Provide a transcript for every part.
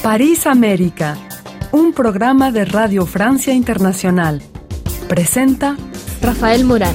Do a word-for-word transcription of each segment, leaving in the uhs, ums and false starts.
París América, un programa de Radio Francia Internacional. Presenta Rafael Morán.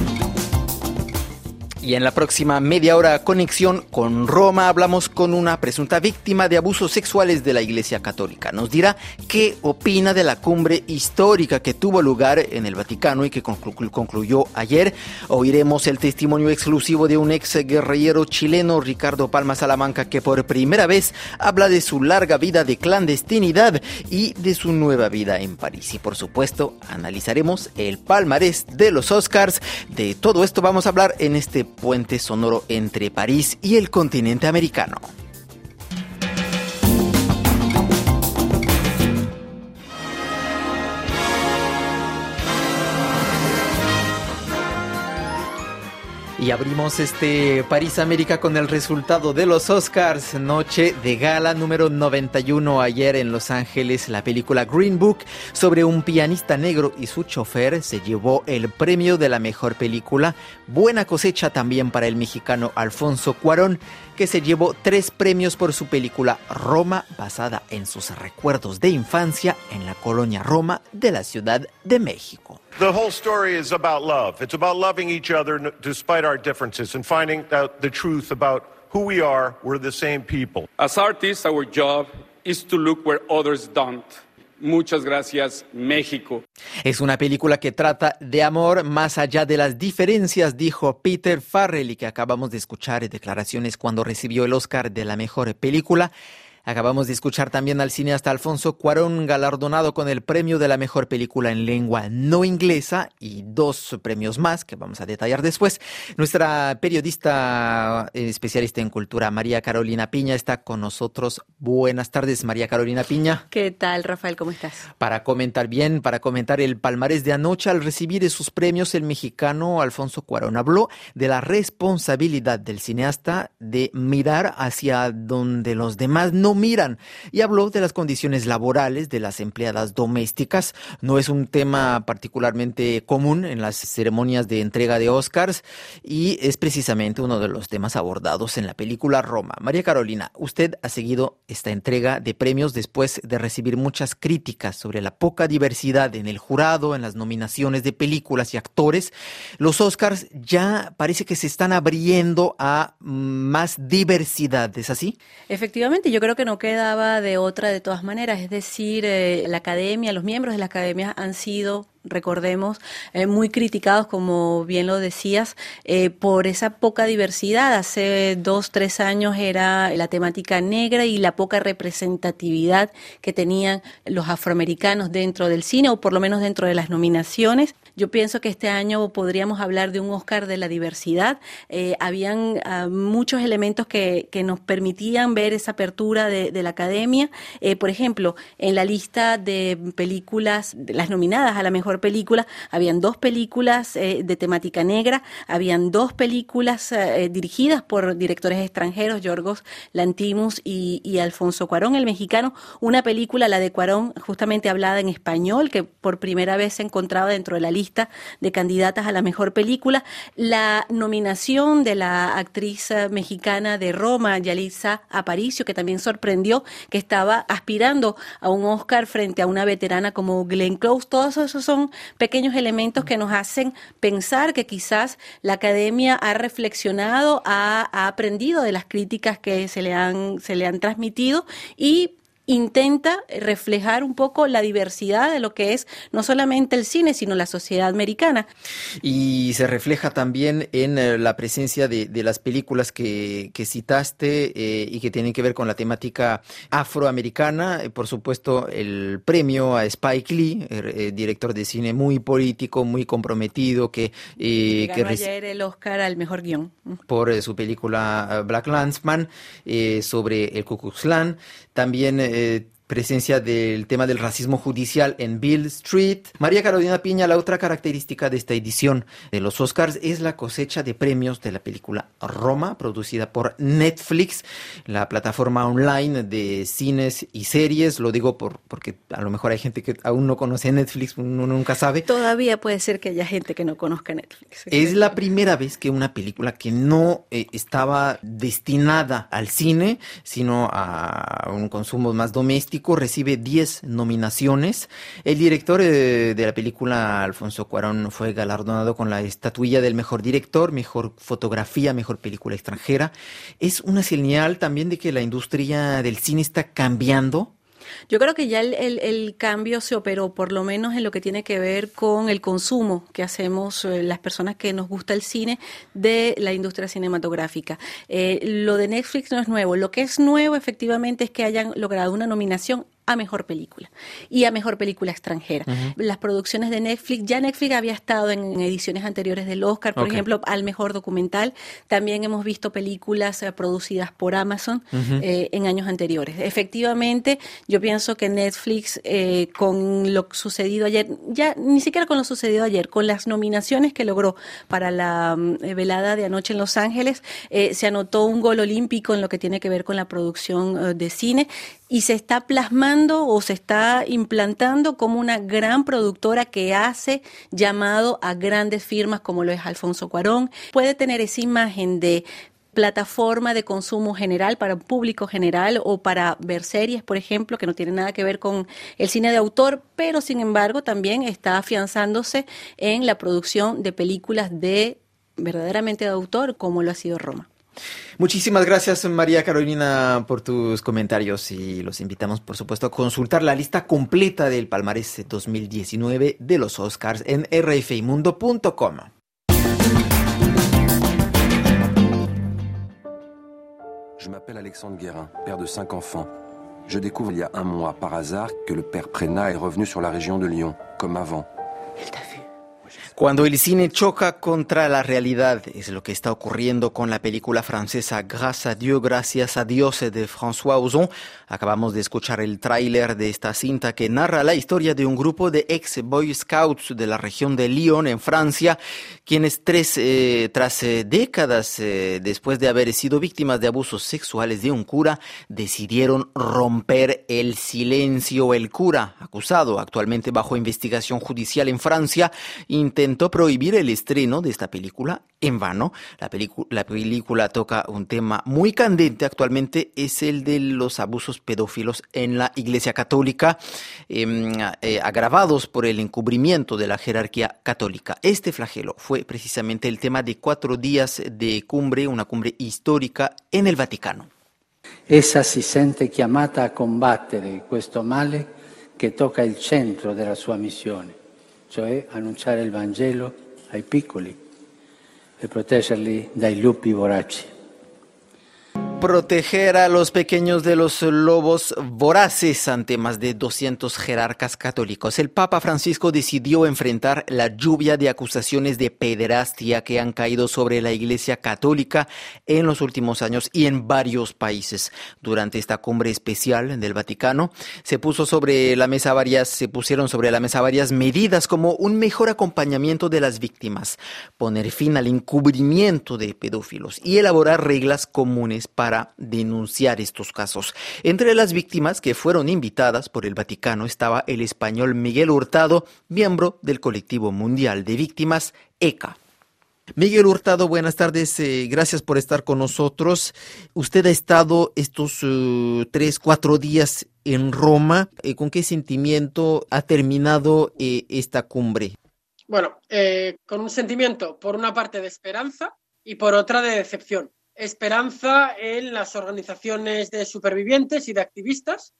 Y en la próxima media hora conexión con Roma hablamos con una presunta víctima de abusos sexuales de la Iglesia Católica. Nos dirá qué opina de la cumbre histórica que tuvo lugar en el Vaticano y que conclu- concluyó ayer. Oiremos el testimonio exclusivo de un ex guerrillero chileno, Ricardo Palma Salamanca, que por primera vez habla de su larga vida de clandestinidad y de su nueva vida en París. Y por supuesto analizaremos el palmarés de los Oscars. De todo esto vamos a hablar en este puente sonoro entre París y el continente americano. Y abrimos este París América con el resultado de los Oscars, noche de gala número noventa y uno ayer en Los Ángeles. La película Green Book sobre un pianista negro y su chofer se llevó el premio de la mejor película. Buena cosecha también para el mexicano Alfonso Cuarón, que se llevó tres premios por su película Roma, basada en sus recuerdos de infancia en la colonia Roma de la Ciudad de México. The whole story is about love. It's about loving each other despite our differences and finding out the truth about who we are. We're the same people. As artists, our job is to look where others don't. Muchas gracias, México. Es una película que trata de amor más allá de las diferencias, dijo Peter Farrelly, que acabamos de escuchar en declaraciones cuando recibió el Oscar de la mejor película. Acabamos de escuchar también al cineasta Alfonso Cuarón, galardonado con el premio de la mejor película en lengua no inglesa y dos premios más que vamos a detallar después. Nuestra periodista especialista en cultura, María Carolina Piña, está con nosotros. Buenas tardes, María Carolina Piña. ¿Qué tal, Rafael? ¿Cómo estás? Para comentar bien, para comentar el palmarés de anoche, al recibir sus premios, el mexicano Alfonso Cuarón habló de la responsabilidad del cineasta de mirar hacia donde los demás no miran y habló de las condiciones laborales de las empleadas domésticas. No es un tema particularmente común en las ceremonias de entrega de Oscars y es precisamente uno de los temas abordados en la película Roma. María Carolina, usted ha seguido esta entrega de premios después de recibir muchas críticas sobre la poca diversidad en el jurado, en las nominaciones de películas y actores. Los Oscars ya parece que se están abriendo a más diversidad, ¿es así? Efectivamente, yo creo que no quedaba de otra de todas maneras, es decir, eh, la academia, los miembros de la academia han sido, recordemos, eh, muy criticados, como bien lo decías, eh, por esa poca diversidad. Hace dos, tres años era la temática negra y la poca representatividad que tenían los afroamericanos dentro del cine, o por lo menos dentro de las nominaciones. Yo pienso que este año podríamos hablar de un Oscar de la diversidad. Eh, habían uh, muchos elementos que, que nos permitían ver esa apertura de, de la academia. Eh, por ejemplo, en la lista de películas, de las nominadas a la mejor película, habían dos películas eh, de temática negra, habían dos películas eh, dirigidas por directores extranjeros, Yorgos Lanthimos y, y Alfonso Cuarón, el mexicano. Una película, la de Cuarón, justamente hablada en español, que por primera vez se encontraba dentro de la lista de candidatas a la mejor película. La nominación de la actriz mexicana de Roma, Yalitza Aparicio, que también sorprendió, que estaba aspirando a un Oscar frente a una veterana como Glenn Close. Todos esos son pequeños elementos que nos hacen pensar que quizás la academia ha reflexionado, ha, ha aprendido de las críticas que se le han, se le han transmitido y intenta reflejar un poco la diversidad de lo que es no solamente el cine, sino la sociedad americana. Y se refleja también en eh, la presencia de, de las películas que, que citaste eh, y que tienen que ver con la temática afroamericana. Eh, por supuesto, el premio a Spike Lee, eh, director de cine muy político, muy comprometido, que, eh, ganó que reci- ayer el Oscar al mejor guión. por eh, su película uh, Black Klansman, eh, sobre el Ku Klux Klan. También eh, presencia del tema del racismo judicial en Beale Street. María Carolina Piña, la otra característica de esta edición de los Oscars es la cosecha de premios de la película Roma, producida por Netflix, la plataforma online de cines y series. Lo digo por, porque a lo mejor hay gente que aún no conoce Netflix, uno nunca sabe. Todavía puede ser que haya gente que no conozca Netflix. Es la primera vez que una película que no eh, estaba destinada al cine, sino a un consumo más doméstico, México recibe diez nominaciones. El director eh, de la película, Alfonso Cuarón, fue galardonado con la estatuilla del mejor director, mejor fotografía, mejor película extranjera. ¿Es una señal también de que la industria del cine está cambiando? Yo creo que ya el, el, el cambio se operó, por lo menos en lo que tiene que ver con el consumo que hacemos eh, las personas que nos gusta el cine de la industria cinematográfica. Eh, lo de Netflix no es nuevo. Lo que es nuevo, efectivamente, es que hayan logrado una nominación a mejor película y a mejor película extranjera. Uh-huh. Las producciones de Netflix, ya Netflix había estado en ediciones anteriores del Oscar, por okay. ejemplo, al mejor documental. También hemos visto películas eh, producidas por Amazon uh-huh. eh, en años anteriores. Efectivamente, yo pienso que Netflix, eh, con lo sucedido ayer, ya ni siquiera con lo sucedido ayer, con las nominaciones que logró para la eh, velada de anoche en Los Ángeles, eh, se anotó un gol olímpico en lo que tiene que ver con la producción eh, de cine, y se está plasmando o se está implantando como una gran productora que hace llamado a grandes firmas como lo es Alfonso Cuarón. Puede tener esa imagen de plataforma de consumo general para un público general o para ver series, por ejemplo, que no tiene nada que ver con el cine de autor, pero sin embargo también está afianzándose en la producción de películas de verdaderamente de autor, como lo ha sido Roma. Muchísimas gracias, María Carolina, por tus comentarios, y los invitamos, por supuesto, a consultar la lista completa del palmarés dos mil diecinueve de los Oscars en r f i mundo punto com. Je m'appelle Alexandre Guérin, père de cinq enfants. Je découvre il y a un mois, par hasard, que le père Prénat est revenu sur la région de Lyon, comme avant. Il t'a vu. Cuando el cine choca contra la realidad, es lo que está ocurriendo con la película francesa Grâce à Dieu, Gracias a Dios, de François Ozon. Acabamos de escuchar el tráiler de esta cinta que narra la historia de un grupo de ex Boy Scouts de la región de Lyon, en Francia, quienes tres, eh, tras eh, décadas eh, después de haber sido víctimas de abusos sexuales de un cura, decidieron romper el silencio. El cura, acusado actualmente bajo investigación judicial en Francia, intentó intentó prohibir el estreno de esta película en vano. La, pelicu- la película toca un tema muy candente actualmente, es el de los abusos pedófilos en la Iglesia Católica, eh, eh, agravados por el encubrimiento de la jerarquía católica. Este flagelo fue precisamente el tema de cuatro días de cumbre, una cumbre histórica en el Vaticano. Essa si sente chiamata a combattere questo male che tocca il centro della sua missione, cioè annunciare il Vangelo ai piccoli e proteggerli dai lupi voraci. Proteger a los pequeños de los lobos voraces ante más de doscientos jerarcas católicos. El Papa Francisco decidió enfrentar la lluvia de acusaciones de pederastia que han caído sobre la Iglesia Católica en los últimos años y en varios países. Durante esta cumbre especial del Vaticano se puso sobre la mesa varias, se pusieron sobre la mesa varias medidas como un mejor acompañamiento de las víctimas, poner fin al encubrimiento de pedófilos y elaborar reglas comunes para para denunciar estos casos. Entre las víctimas que fueron invitadas por el Vaticano estaba el español Miguel Hurtado, miembro del Colectivo Mundial de Víctimas, E C A. Miguel Hurtado, buenas tardes, eh, gracias por estar con nosotros. Usted ha estado estos uh, tres, cuatro días en Roma. Eh, ¿Con qué sentimiento ha terminado eh, esta cumbre? Bueno, eh, con un sentimiento, por una parte, de esperanza y por otra de decepción. Esperanza en las organizaciones de supervivientes y de activistas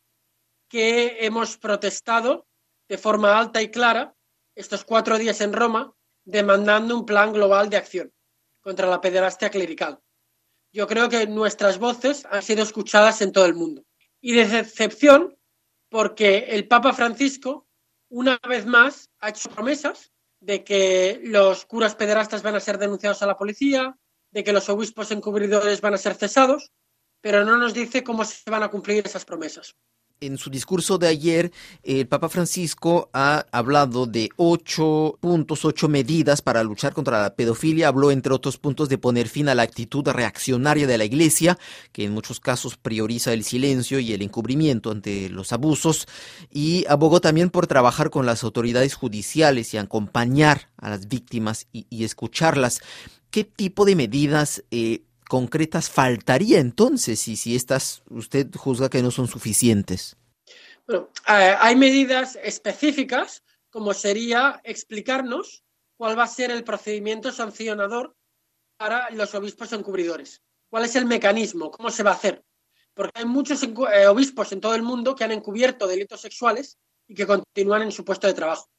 que hemos protestado de forma alta y clara estos cuatro días en Roma, demandando un plan global de acción contra la pederastia clerical. Yo creo que nuestras voces han sido escuchadas en todo el mundo. Y de decepción porque el Papa Francisco, una vez más, ha hecho promesas de que los curas pederastas van a ser denunciados a la policía, de que los obispos encubridores van a ser cesados, pero no nos dice cómo se van a cumplir esas promesas. En su discurso de ayer, el Papa Francisco ha hablado de ocho puntos, ocho medidas para luchar contra la pedofilia. Habló, entre otros puntos, de poner fin a la actitud reaccionaria de la Iglesia, que en muchos casos prioriza el silencio y el encubrimiento ante los abusos, y abogó también por trabajar con las autoridades judiciales y acompañar a las víctimas y, y escucharlas. ¿Qué tipo de medidas eh, concretas faltaría entonces y si estas usted juzga que no son suficientes? Bueno, eh, hay medidas específicas, como sería explicarnos cuál va a ser el procedimiento sancionador para los obispos encubridores. ¿Cuál es el mecanismo? ¿Cómo se va a hacer? Porque hay muchos eh, obispos en todo el mundo que han encubierto delitos sexuales y que continúan en su puesto de trabajo.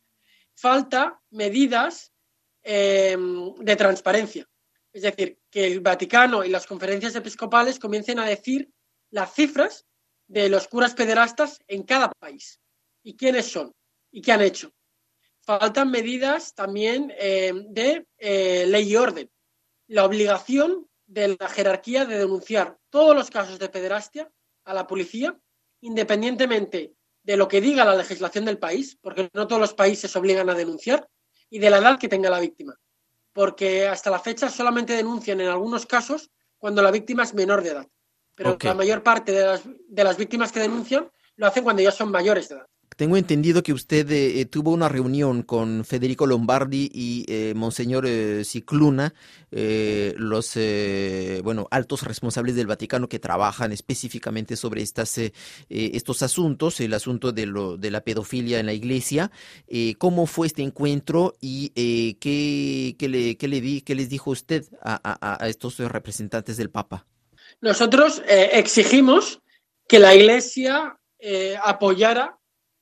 Falta medidas eh, de transparencia. Es decir, que el Vaticano y las conferencias episcopales comiencen a decir las cifras de los curas pederastas en cada país y quiénes son y qué han hecho. Faltan medidas también eh, de eh, ley y orden. La obligación de la jerarquía de denunciar todos los casos de pederastia a la policía, independientemente de lo que diga la legislación del país, porque no todos los países obligan a denunciar, y de la edad que tenga la víctima. Porque hasta la fecha solamente denuncian en algunos casos cuando la víctima es menor de edad. Pero okay. La mayor parte de las, de las víctimas que denuncian lo hacen cuando ya son mayores de edad. Tengo entendido que usted eh, tuvo una reunión con Federico Lombardi y eh, Monseñor eh, Cicluna, eh, los eh, bueno altos responsables del Vaticano que trabajan específicamente sobre estas, eh, eh, estos asuntos, el asunto de, lo, de la pedofilia en la Iglesia. Eh, ¿Cómo fue este encuentro y eh, qué, qué, le, qué, le di, qué les dijo usted a, a, a estos representantes del Papa? Nosotros eh, exigimos que la Iglesia eh, apoyara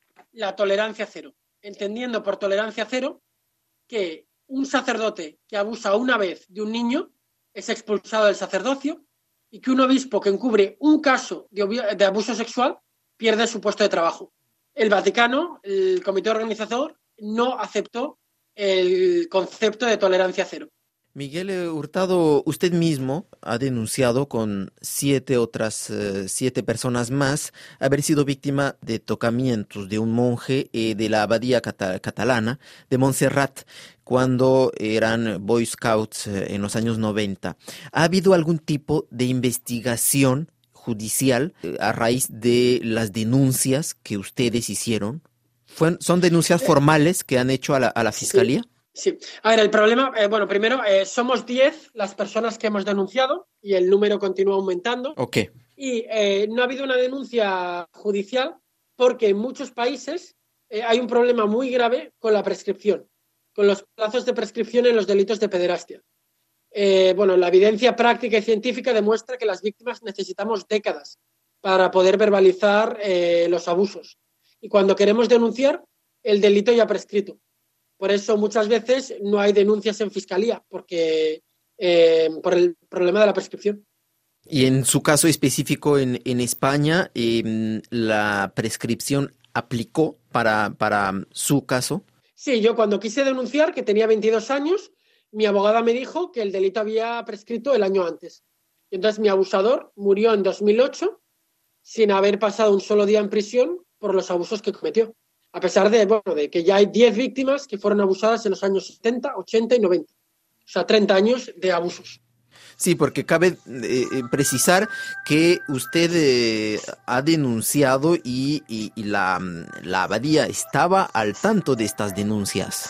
la tolerancia cero, entendiendo por tolerancia cero que un sacerdote que abusa una vez de un niño es expulsado del sacerdocio y que un obispo que encubre un caso de, de abuso sexual pierde su puesto de trabajo. El Vaticano, el comité organizador, no aceptó el concepto de tolerancia cero. Miguel Hurtado, usted mismo ha denunciado con siete otras uh, siete personas más haber sido víctima de tocamientos de un monje eh, de la abadía cata- catalana de Montserrat cuando eran Boy Scouts eh, en los años noventa. ¿Ha habido algún tipo de investigación judicial eh, a raíz de las denuncias que ustedes hicieron? ¿Fue, ¿Son denuncias formales que han hecho a la, a la fiscalía? Sí. Sí, a ver, el problema, eh, bueno, primero, eh, somos diez las personas que hemos denunciado y el número continúa aumentando. Ok. Y eh, no ha habido una denuncia judicial porque en muchos países eh, hay un problema muy grave con la prescripción, con los plazos de prescripción en los delitos de pederastia. Eh, bueno, la evidencia práctica y científica demuestra que las víctimas necesitamos décadas para poder verbalizar eh, los abusos. Y cuando queremos denunciar, el delito ya ha prescrito. Por eso muchas veces no hay denuncias en fiscalía, porque eh, por el problema de la prescripción. Y en su caso específico en, en España, eh, ¿la prescripción aplicó para, para su caso? Sí, yo cuando quise denunciar, que tenía veintidós años, mi abogada me dijo que el delito había prescrito el año antes. Y entonces mi abusador murió en dos mil ocho sin haber pasado un solo día en prisión por los abusos que cometió. A pesar de, bueno, de que ya hay diez víctimas que fueron abusadas en los años setenta, ochenta y noventa. O sea, treinta años de abusos. Sí, porque cabe eh, precisar que usted eh, ha denunciado y, y, y la, la abadía estaba al tanto de estas denuncias.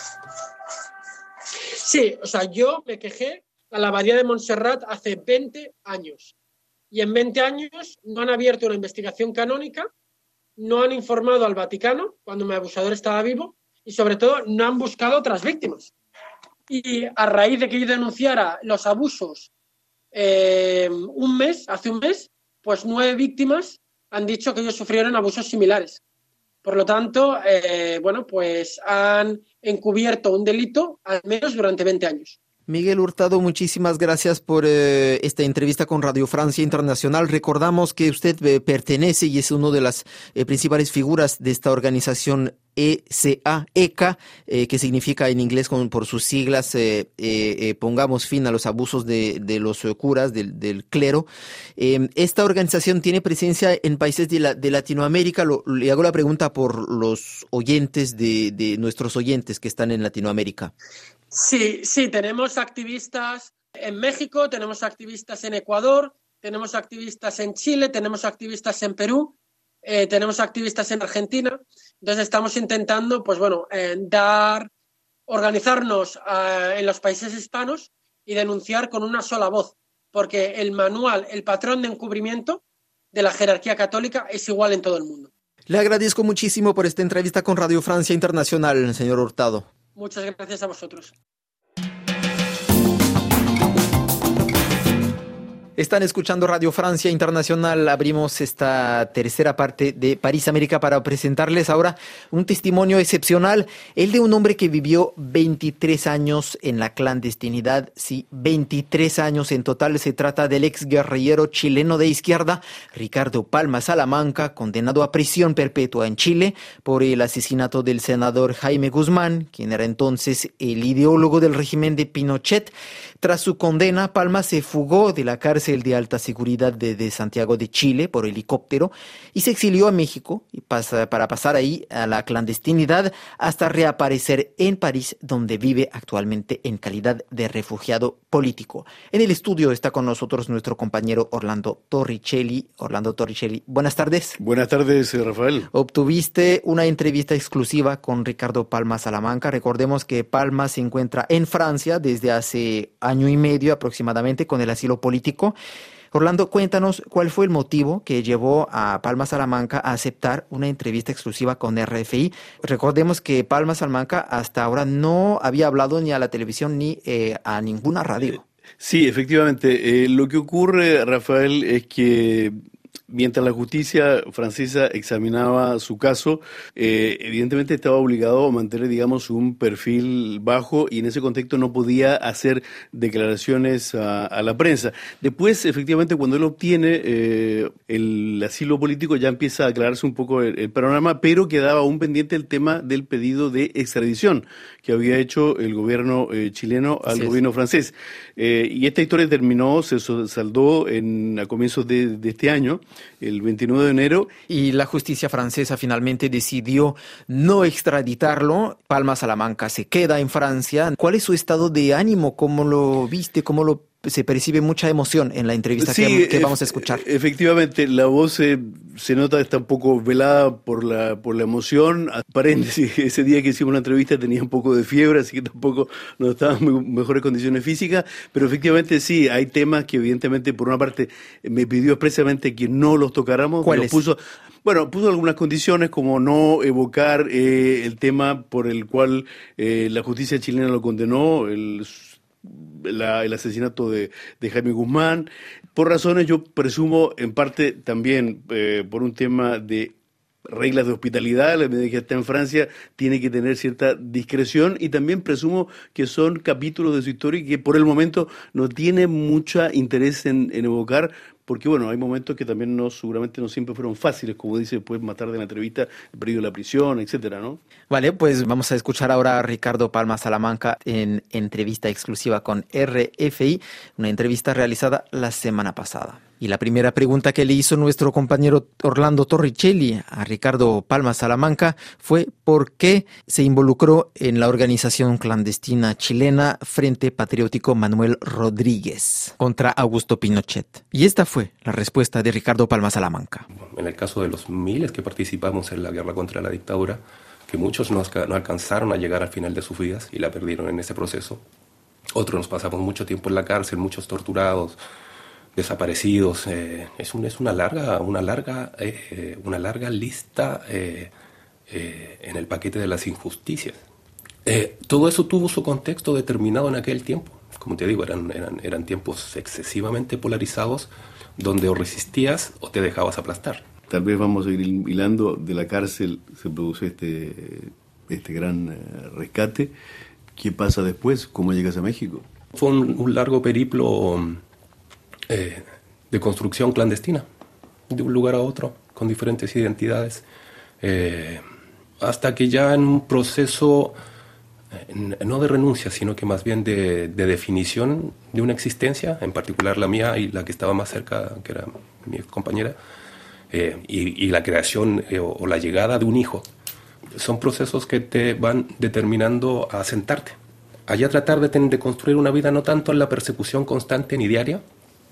Sí, o sea, yo me quejé a la abadía de Montserrat hace veinte años. Y en veinte años no han abierto una investigación canónica, no han informado al Vaticano cuando mi abusador estaba vivo y sobre todo no han buscado otras víctimas. Y a raíz de que yo denunciara los abusos eh, un mes, hace un mes, pues nueve víctimas han dicho que ellos sufrieron abusos similares. Por lo tanto, eh, bueno, pues han encubierto un delito al menos durante veinte años. Miguel Hurtado, muchísimas gracias por eh, esta entrevista con Radio Francia Internacional. Recordamos que usted eh, pertenece y es una de las eh, principales figuras de esta organización E C A, E C A, eh, que significa en inglés con, por sus siglas eh, eh, eh, Pongamos fin a los abusos de, de los eh, curas, del, del clero. Eh, esta organización tiene presencia en países de, la, de Latinoamérica. Lo, le hago la pregunta por los oyentes de, de nuestros oyentes que están en Latinoamérica. Sí, sí, tenemos activistas en México, tenemos activistas en Ecuador, tenemos activistas en Chile, tenemos activistas en Perú, eh, tenemos activistas en Argentina. Entonces estamos intentando, pues bueno, eh, dar, organizarnos eh, en los países hispanos y denunciar con una sola voz, porque el manual, el patrón de encubrimiento de la jerarquía católica es igual en todo el mundo. Le agradezco muchísimo por esta entrevista con Radio Francia Internacional, señor Hurtado. Muchas gracias a vosotros. Están escuchando Radio Francia Internacional. Abrimos esta tercera parte de París, América, para presentarles ahora un testimonio excepcional, el de un hombre que vivió veintitrés años en la clandestinidad. Sí, veintitrés años en total. Se trata del ex guerrillero chileno de izquierda, Ricardo Palma Salamanca, condenado a prisión perpetua en Chile por el asesinato del senador Jaime Guzmán, quien era entonces el ideólogo del régimen de Pinochet. Tras su condena, Palma se fugó de la cárcel de alta seguridad de, de Santiago de Chile por helicóptero y se exilió a México y pasa, para pasar ahí a la clandestinidad hasta reaparecer en París, donde vive actualmente en calidad de refugiado político. En el estudio está con nosotros nuestro compañero Orlando Torricelli. Orlando Torricelli, buenas tardes. Buenas tardes, Rafael. Obtuviste una entrevista exclusiva con Ricardo Palma Salamanca. Recordemos que Palma se encuentra en Francia desde hace año y medio aproximadamente con el asilo político. Orlando, cuéntanos cuál fue el motivo que llevó a Palma Salamanca a aceptar una entrevista exclusiva con R F I. Recordemos que Palma Salamanca hasta ahora no había hablado ni a la televisión ni eh, a ninguna radio. Sí, efectivamente. Eh, lo que ocurre, Rafael, es que mientras la justicia francesa examinaba su caso, eh, evidentemente estaba obligado a mantener, digamos, un perfil bajo y en ese contexto no podía hacer declaraciones a, a la prensa. Después, efectivamente, cuando él obtiene eh, el asilo político ya empieza a aclararse un poco el, el panorama, pero quedaba aún pendiente el tema del pedido de extradición que había hecho el gobierno eh, chileno al sí, gobierno francés. Eh, y esta historia terminó, se saldó en, a comienzos de, de este año, el veintinueve de enero. Y la justicia francesa finalmente decidió no extraditarlo. Palma Salamanca se queda en Francia. ¿Cuál es su estado de ánimo? ¿Cómo lo viste? ¿Cómo lo se percibe mucha emoción en la entrevista sí, que, que vamos a escuchar? Efectivamente, la voz eh, se nota está un poco velada por la por la emoción. Paréntesis, ese día que hicimos la entrevista tenía un poco de fiebre, así que tampoco no estaba en mejores condiciones físicas, pero efectivamente sí, hay temas que evidentemente por una parte me pidió expresamente que no los tocáramos. ¿Cuáles? Puso, bueno, puso algunas condiciones como no evocar eh, el tema por el cual eh, la justicia chilena lo condenó, el La, el asesinato de, de Jaime Guzmán, por razones, yo presumo, en parte también eh, por un tema de reglas de hospitalidad. La medida que está en Francia tiene que tener cierta discreción y también presumo que son capítulos de su historia que por el momento no tiene mucho interés en, en evocar, porque bueno, hay momentos que también no, seguramente no siempre fueron fáciles, como dice después más tarde en la entrevista, el periodo de la prisión, etcétera, ¿no? Vale, pues vamos a escuchar ahora a Ricardo Palma Salamanca en entrevista exclusiva con R F I, una entrevista realizada la semana pasada. Y la primera pregunta que le hizo nuestro compañero Orlando Torricelli a Ricardo Palma Salamanca fue ¿por qué se involucró en la organización clandestina chilena Frente Patriótico Manuel Rodríguez contra Augusto Pinochet? Y esta fue la respuesta de Ricardo Palma Salamanca. En el caso de los miles que participamos en la guerra contra la dictadura, que muchos no, no alcanzaron a llegar al final de sus vidas y la perdieron en ese proceso. Otros nos pasamos mucho tiempo en la cárcel, muchos torturados, desaparecidos. Eh, es, un, es una larga, una larga, eh, una larga lista eh, eh, en el paquete de las injusticias. Eh, todo eso tuvo su contexto determinado en aquel tiempo. Como te digo, eran, eran, eran tiempos excesivamente polarizados, donde o resistías o te dejabas aplastar. Tal vez vamos a ir hilando, de la cárcel se produce este, este gran eh, rescate. ¿Qué pasa después? ¿Cómo llegas a México? Fue un, un largo periplo eh, de construcción clandestina, de un lugar a otro, con diferentes identidades, eh, hasta que ya en un proceso, eh, no de renuncia, sino que más bien de, de definición de una existencia, en particular la mía y la que estaba más cerca, que era mi compañera, Eh, y, y la creación eh, o, o la llegada de un hijo, son procesos que te van determinando a sentarte, allá tratar de, ten, de construir una vida no tanto en la persecución constante ni diaria,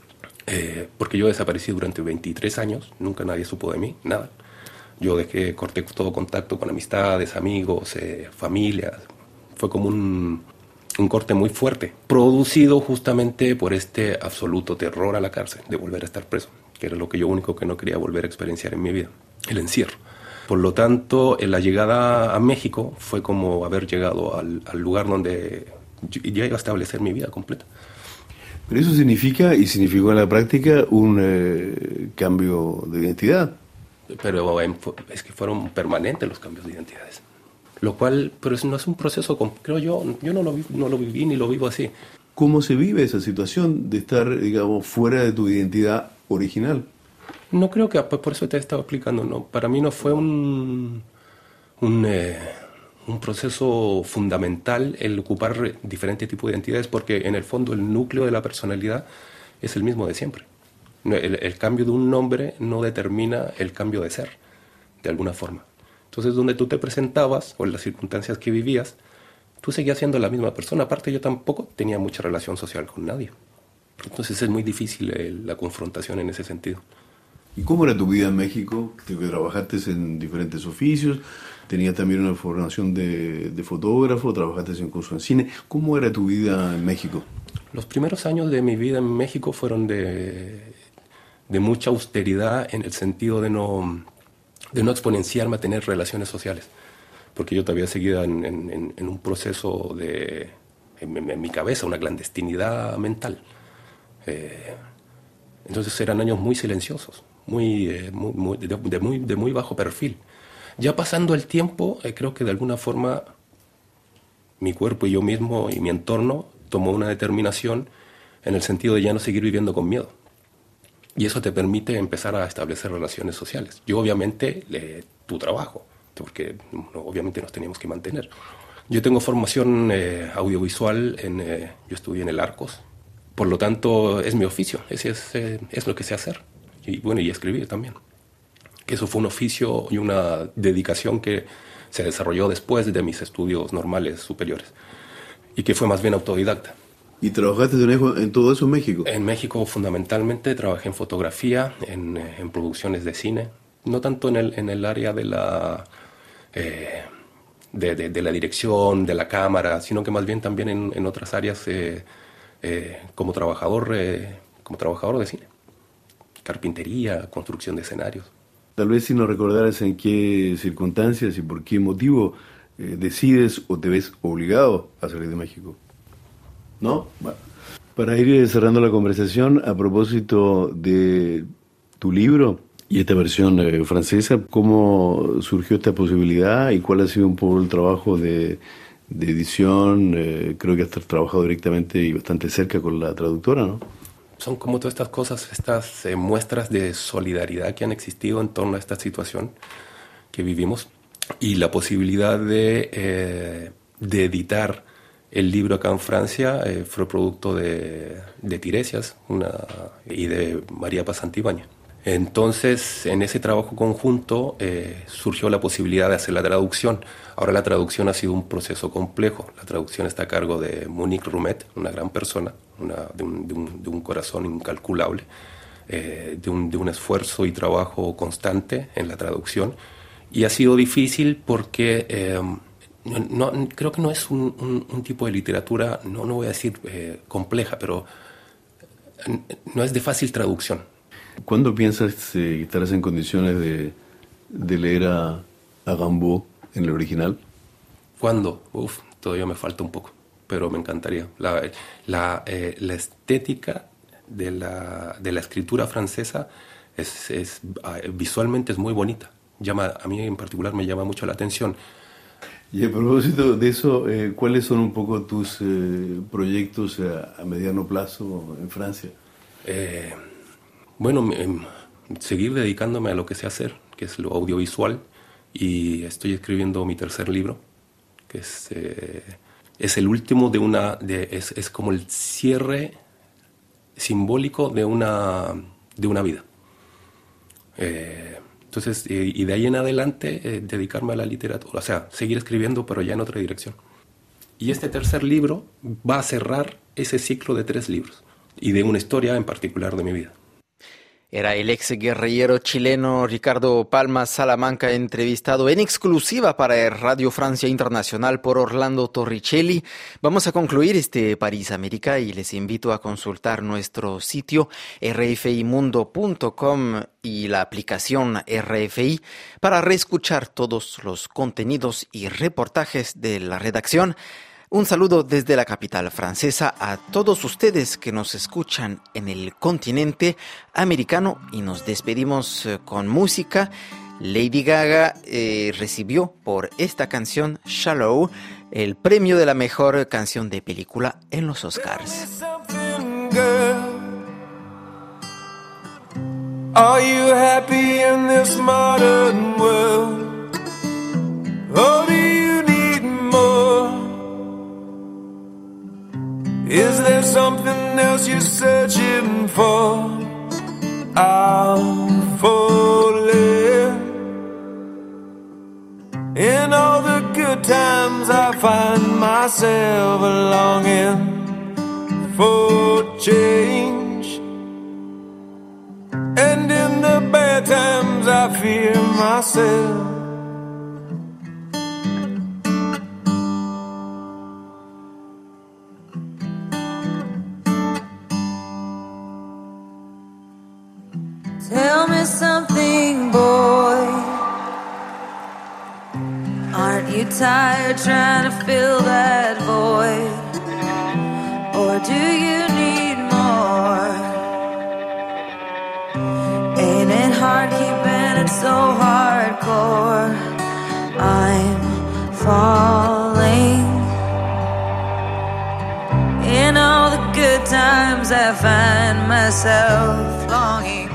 eh, porque yo desaparecí durante veintitrés años, nunca nadie supo de mí, nada. Yo dejé, corté todo contacto con amistades, amigos, eh, familias. Fue como un, un corte muy fuerte, producido justamente por este absoluto terror a la cárcel, de volver a estar preso, que era lo que yo único que no quería volver a experienciar en mi vida, el encierro. Por lo tanto, la llegada a México fue como haber llegado al, al lugar donde ya iba a establecer mi vida completa. Pero eso significa, y significó en la práctica, un eh, cambio de identidad. Pero es que fueron permanentes los cambios de identidades. Lo cual, pero no es un proceso, creo yo, yo no lo, vi, no lo viví ni lo vivo así. ¿Cómo se vive esa situación de estar, digamos, fuera de tu identidad original? No creo que, por eso te he estado explicando, no. Para mí no fue un, un, eh, un proceso fundamental el ocupar diferentes tipos de identidades, porque en el fondo el núcleo de la personalidad es el mismo de siempre. El, el cambio de un nombre no determina el cambio de ser, de alguna forma. Entonces, donde tú te presentabas, o en las circunstancias que vivías, tú seguías siendo la misma persona. Aparte, yo tampoco tenía mucha relación social con nadie. Entonces, es muy difícil eh, la confrontación en ese sentido. ¿Y cómo era tu vida en México? ¿Trabajaste en diferentes oficios? ¿Tenías también una formación de, de fotógrafo? ¿Trabajaste en curso en cine? ¿Cómo era tu vida en México? Los primeros años de mi vida en México fueron de, de mucha austeridad, en el sentido de no, de no exponenciarme a tener relaciones sociales. Porque yo todavía seguía en, en, en un proceso de, en, en mi cabeza, una clandestinidad mental. Eh, entonces eran años muy silenciosos. Muy, eh, muy, muy, de, de, muy, de muy bajo perfil. Ya pasando el tiempo, eh, creo que de alguna forma mi cuerpo y yo mismo y mi entorno tomó una determinación en el sentido de ya no seguir viviendo con miedo. Y eso te permite empezar a establecer relaciones sociales. Yo obviamente, eh, tu trabajo, porque no, obviamente nos teníamos que mantener. Yo tengo formación eh, audiovisual, en, eh, yo estudié en el Arcos, por lo tanto es mi oficio, ese es, eh, es lo que sé hacer. Y bueno, y escribir también. Eso fue un oficio y una dedicación que se desarrolló después de mis estudios normales superiores y que fue más bien autodidacta. ¿Y trabajaste en todo eso en México? En México fundamentalmente trabajé en fotografía, en, en producciones de cine, no tanto en el, en el área de la, eh, de, de, de la dirección, de la cámara, sino que más bien también en, en otras áreas eh, eh, como trabajador, eh, como trabajador de cine. Carpintería, construcción de escenarios. Tal vez si nos recordaras en qué circunstancias y por qué motivo eh, decides o te ves obligado a salir de México. ¿No? Bueno. Para ir cerrando la conversación, a propósito de tu libro y esta versión eh, francesa, ¿cómo surgió esta posibilidad y cuál ha sido un poco el trabajo de, de edición? Eh, creo que has trabajado directamente y bastante cerca con la traductora, ¿no? Son como todas estas cosas, estas eh, muestras de solidaridad que han existido en torno a esta situación que vivimos y la posibilidad de, eh, de editar el libro acá en Francia eh, fue producto de, de Tiresias una, y de María Paz Santibáñez. Entonces, en ese trabajo conjunto eh, surgió la posibilidad de hacer la traducción. Ahora la traducción ha sido un proceso complejo. La traducción está a cargo de Monique Rumet, una gran persona, una, de, un, de, un, de un corazón incalculable, eh, de, un, de un esfuerzo y trabajo constante en la traducción. Y ha sido difícil porque eh, no, no, creo que no es un, un, un tipo de literatura, no, no voy a decir eh, compleja, pero no es de fácil traducción. ¿Cuándo piensas eh, que estarás en condiciones de, de leer a, a Rimbaud en el original? ¿Cuándo? Uf, todavía me falta un poco, pero me encantaría. La, la, eh, la estética de la, de la escritura francesa es, es, visualmente es muy bonita. Llama, a mí en particular me llama mucho la atención. Y a propósito de eso, eh, ¿cuáles son un poco tus eh, proyectos a, a mediano plazo en Francia? Eh... Bueno, eh, seguir dedicándome a lo que sé hacer, que es lo audiovisual, y estoy escribiendo mi tercer libro, que es, eh, es el último de una, de, es, es como el cierre simbólico de una, de una vida. Eh, entonces, eh, y de ahí en adelante, eh, dedicarme a la literatura, o sea, seguir escribiendo, pero ya en otra dirección. Y este tercer libro va a cerrar ese ciclo de tres libros, y de una historia en particular de mi vida. Era el ex guerrillero chileno Ricardo Palmas Salamanca, entrevistado en exclusiva para Radio Francia Internacional por Orlando Torricelli. Vamos a concluir este París América y les invito a consultar nuestro sitio erre efe i mundo punto com y la aplicación R F I para reescuchar todos los contenidos y reportajes de la redacción. Un saludo desde la capital francesa a todos ustedes que nos escuchan en el continente americano y nos despedimos con música. Lady Gaga eh, recibió por esta canción Shallow el premio de la mejor canción de película en los Oscars. Are you happy in this modern world? Or do you need more? Is there something else you're searching for? I'm falling. In all the good times I find myself longing for change. And in the bad times I fear myself. Tell me something, boy. Aren't you tired trying to fill that void? Or do you need more? Ain't it hard keeping it so hardcore? I'm falling. In all the good times I find myself longing